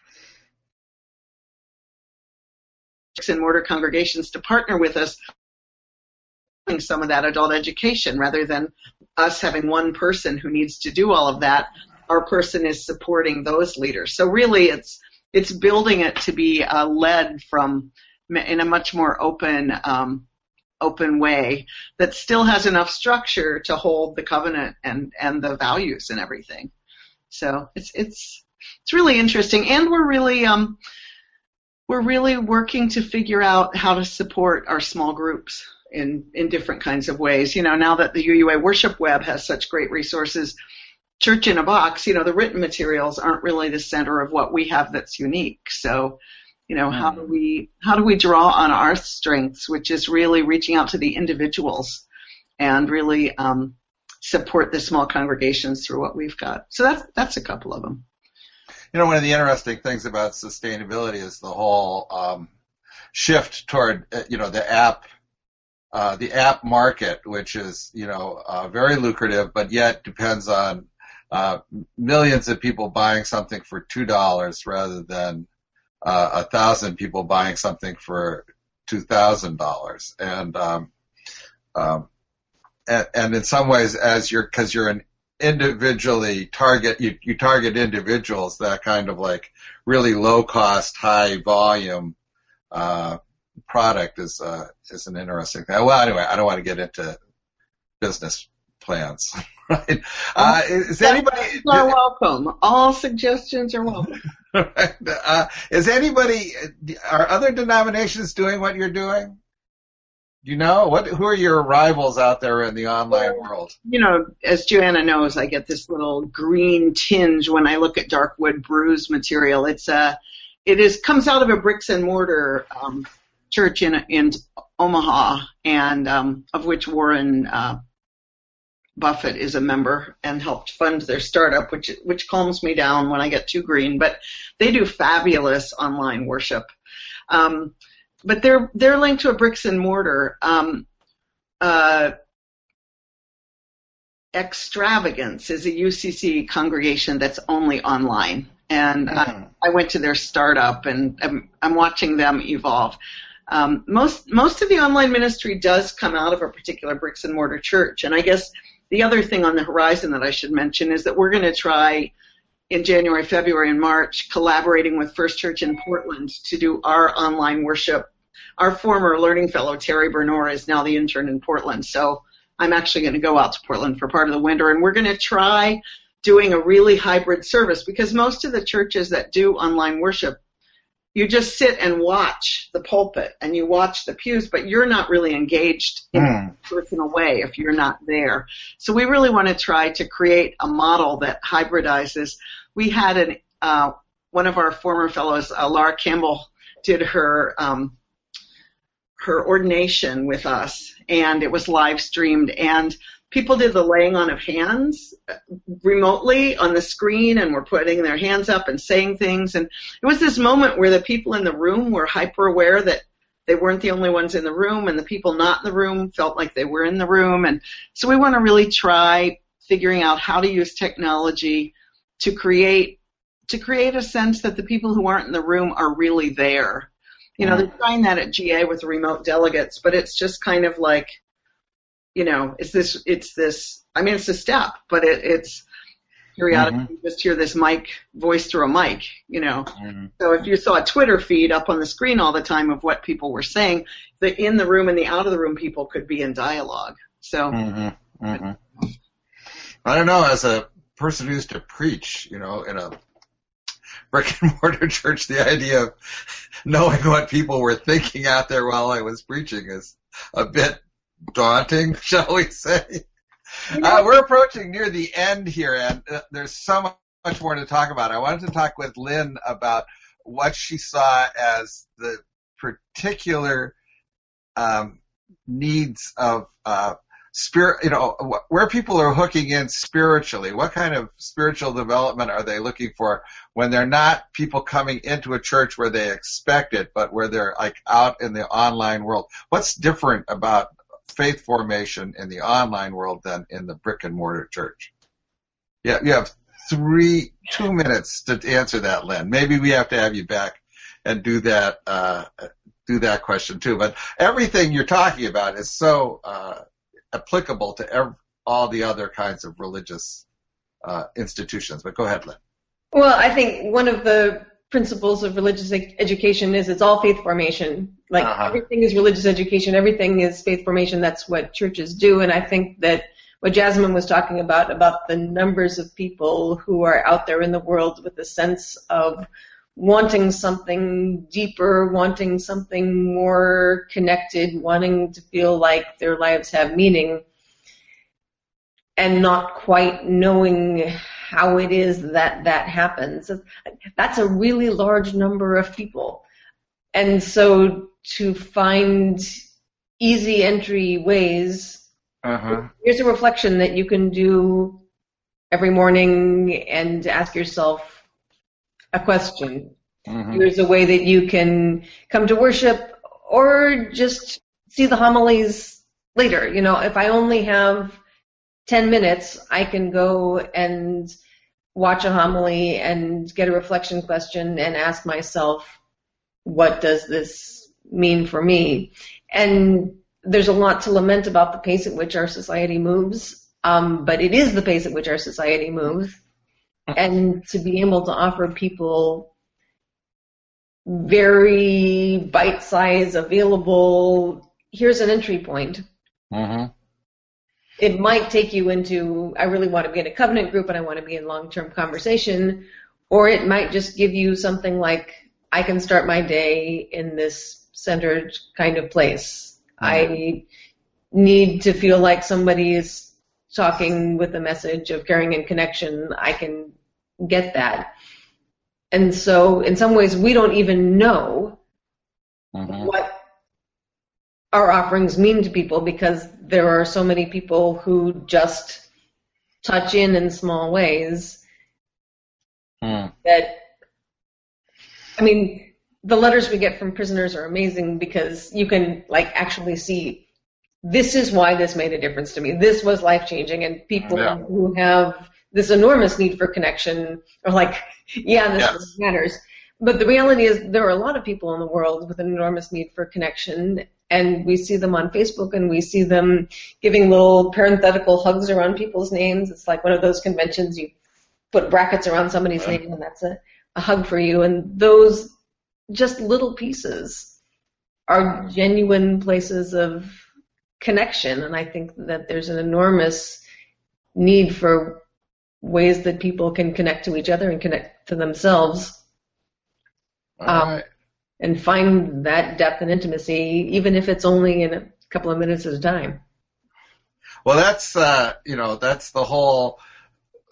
and mortar congregations to partner with us some of that adult education rather than us having one person who needs to do all of that. Our person is supporting those leaders. So really it's it's building it to be uh, led from in a much more open um, open way that still has enough structure to hold the covenant and, and the values and everything. So it's it's it's really interesting, and we're really um we're really working to figure out how to support our small groups in, in different kinds of ways. You know, now that the U U A Worship Web has such great resources, Church in a Box, you know, the written materials aren't really the center of what we have that's unique. So, you know, how do we, how do we draw on our strengths, which is really reaching out to the individuals and really um, support the small congregations through what we've got. So that's, that's a couple of them. You know, one of the interesting things about sustainability is the whole um, shift toward, you know, the app Uh, the app market, which is, you know, uh, very lucrative, but yet depends on uh, millions of people buying something for two dollars rather than uh, a thousand people buying something for two thousand dollars. And, um, um, and and in some ways, as you're, because you're an individually target, you, you target individuals, that kind of like really low cost, high volume uh product is uh, is an interesting thing. Well, anyway, I don't want to get into business plans. Right? Uh, is anybody? Are welcome. All suggestions are welcome. uh, is anybody? Are other denominations doing what you're doing? You know, what? Who are your rivals out there in the online world? You know, as Joanna knows, I get this little green tinge when I look at Darkwood Brews material. It's a, it is comes out of a bricks and mortar um, church in in Omaha, and um, of which Warren uh, Buffett is a member and helped fund their startup, which which calms me down when I get too green. But they do fabulous online worship. Um, but they're they're linked to a bricks and mortar. Um, uh, Extravagance is a U C C congregation that's only online, and mm. I, I went to their startup, and I'm, I'm watching them evolve. Um, most most of the online ministry does come out of a particular bricks and mortar church, and I guess the other thing on the horizon that I should mention is that we're going to try in January, February, and March collaborating with First Church in Portland to do our online worship. Our former learning fellow, Terry Bernor, is now the intern in Portland, so I'm actually going to go out to Portland for part of the winter, and we're going to try doing a really hybrid service, because most of the churches that do online worship, you just sit and watch the pulpit and you watch the pews, but you're not really engaged in mm. a personal way if you're not there. So we really want to try to create a model that hybridizes. We had an uh, one of our former fellows, uh, Laura Campbell, did her um, her ordination with us, and it was live streamed, and people did the laying on of hands remotely on the screen and were putting their hands up and saying things, and it was this moment where the people in the room were hyper aware that they weren't the only ones in the room, and the people not in the room felt like they were in the room. And so we want to really try figuring out how to use technology to create to create a sense that the people who aren't in the room are really there. You know, they're trying that at G A with remote delegates, but it's just kind of like, you know, it's this, it's this, I mean, it's a step, but it, it's periodically mm-hmm. you just hear this mic voice through a mic, you know. Mm-hmm. So if you saw a Twitter feed up on the screen all the time of what people were saying, the in the room and the out of the room people could be in dialogue. So. Mm-hmm. Mm-hmm. I don't know, as a person who used to preach, you know, in a brick and mortar church, the idea of knowing what people were thinking out there while I was preaching is a bit daunting, shall we say. Uh, we're approaching near the end here, and uh, there's so much more to talk about. I wanted to talk with Lynn about what she saw as the particular um, needs of uh, spirit, you know, where people are hooking in spiritually. What kind of spiritual development are they looking for when they're not people coming into a church where they expect it, but where they're like out in the online world? What's different about faith formation in the online world than in the brick and mortar church? Yeah, you have three, two minutes to answer that, Lynn. Maybe we have to have you back and do that, uh, do that question too. But everything you're talking about is so uh, applicable to every, all the other kinds of religious uh, institutions. But go ahead, Lynn. Well, I think one of the principles of religious ed- education is it's all faith formation. Like uh-huh. everything is religious education, everything is faith formation. That's what churches do. And I think that what Jasmine was talking about, about the numbers of people who are out there in the world with a sense of wanting something deeper, wanting something more connected, wanting to feel like their lives have meaning, and not quite knowing how it is that that happens. That's a really large number of people. And so to find easy entry ways, uh-huh. here's a reflection that you can do every morning and ask yourself a question. Mm-hmm. Here's a way that you can come to worship or just see the homilies later. You know, if I only have ten minutes, I can go and watch a homily and get a reflection question and ask myself, what does this mean for me? And there's a lot to lament about the pace at which our society moves, um, but it is the pace at which our society moves. And to be able to offer people very bite-sized, available, here's an entry point. Mm-hmm. It might take you into, I really want to be in a covenant group and I want to be in long-term conversation, or it might just give you something like, I can start my day in this centered kind of place. Mm-hmm. I need to feel like somebody is talking with a message of caring and connection. I can get that. And so in some ways we don't even know mm-hmm. what our offerings mean to people, because there are so many people who just touch in in small ways mm. that, I mean, the letters we get from prisoners are amazing because you can like actually see this is why this made a difference to me. This was life-changing, and people yeah. who have this enormous need for connection are like, yeah, this yes. matters. But the reality is there are a lot of people in the world with an enormous need for connection, and we see them on Facebook, and we see them giving little parenthetical hugs around people's names. It's like one of those conventions you put brackets around somebody's yeah. name, and that's a, a hug for you. And those just little pieces are genuine places of connection, and I think that there's an enormous need for ways that people can connect to each other and connect to themselves. Um, right. And find that depth and intimacy, even if it's only in a couple of minutes at a time. Well, that's, uh, you know, that's the whole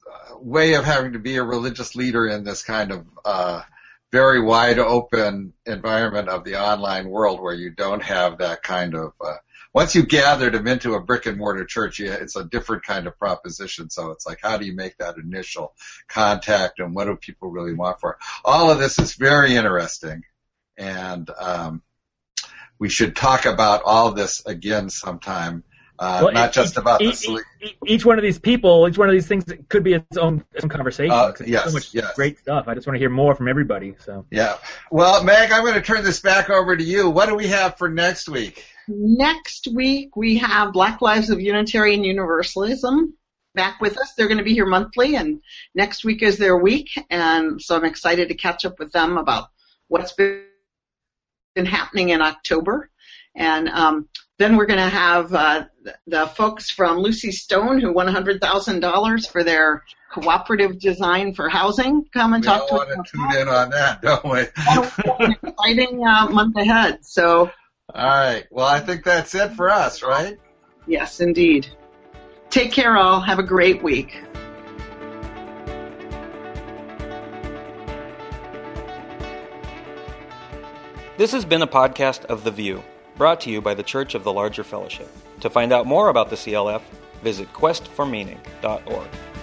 way of having to be a religious leader in this kind of uh, very wide open environment of the online world where you don't have that kind of uh, once you gather them into a brick and mortar church, you, it's a different kind of proposition. So it's like, how do you make that initial contact and what do people really want for it? All of this is very interesting. And um, we should talk about all this again sometime. Uh, well, not each, just about each, the sleep. Each one of these people, each one of these things could be its own, its own conversation. Uh, There's yes, so much yes. great stuff. I just want to hear more from everybody. So yeah. Well, Meg, I'm going to turn this back over to you. What do we have for next week? Next week we have Black Lives of Unitarian Universalism back with us. They're going to be here monthly, and next week is their week, and so I'm excited to catch up with them about what's been happening in October. And um, then we're going to have uh, the folks from Lucy Stone, who won one hundred thousand dollars for their cooperative design for housing, come and we talk to us. We want to tune in on that, don't we? An exciting uh, month ahead. So. All right. Well, I think that's it for us, right? Yes, indeed. Take care, all. Have a great week. This has been a podcast of The View, brought to you by the Church of the Larger Fellowship. To find out more about the C L F, visit quest for meaning dot org.